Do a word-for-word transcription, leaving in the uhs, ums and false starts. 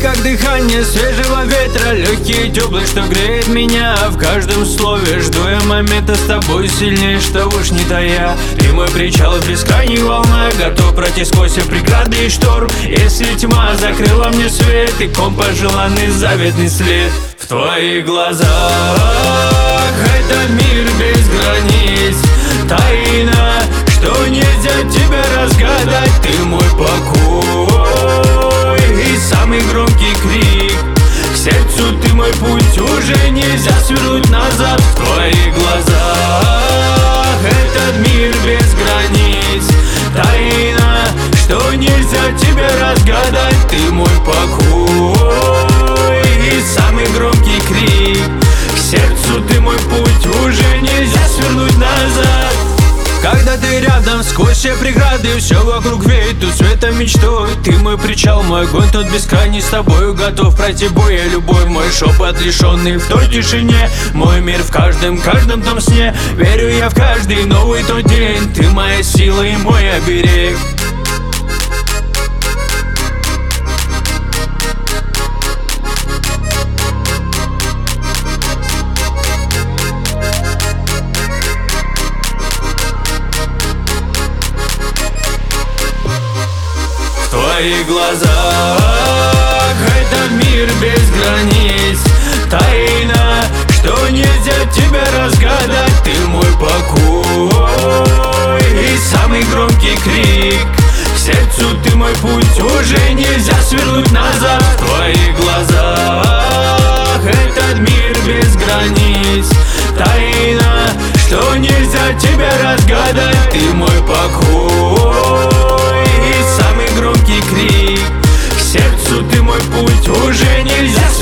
как дыхание свежего ветра, легкий и теплый, что греет меня. В каждом слове жду я момента с тобой сильнее, что уж не тая. Ты мой причал в бескрайней волне, готов пройти сквозь все преграды и шторм. Если тьма закрыла мне свет, и ком пожеланный заветный след. В твоих глазах это мир без границ, тайна, что нельзя тебя разгадать. Ты мой покой и самый громкий крик. К сердцу ты мой путь, уже нельзя свернуть назад. В твоих глазах этот мир без границ, тайна, что нельзя тебя разгадать. Ты мой покой и самый громкий крик. К сердцу ты мой путь, уже нельзя свернуть назад. Когда ты рядом, сквозь все преграды, все вокруг веет тут светом мечтой. Ты мой причал, мой огонь тот бескрайний, с тобою готов пройти бой. Я любовь, мой шепот, лишенный в той тишине. Мой мир в каждом, каждом том сне. Верю я в каждый новый тот день. Ты моя сила и мой оберег. В твоих глазах этот мир без границ, тайна, что нельзя тебя разгадать. Ты мой покой и самый громкий крик. К сердцу ты мой путь, уже нельзя свернуть назад. В твоих глазах этот мир без границ, тайна, что нельзя тебя разгадать. Ты мой покой и самый громкий крик. К сердцу ты мой путь, уже нельзя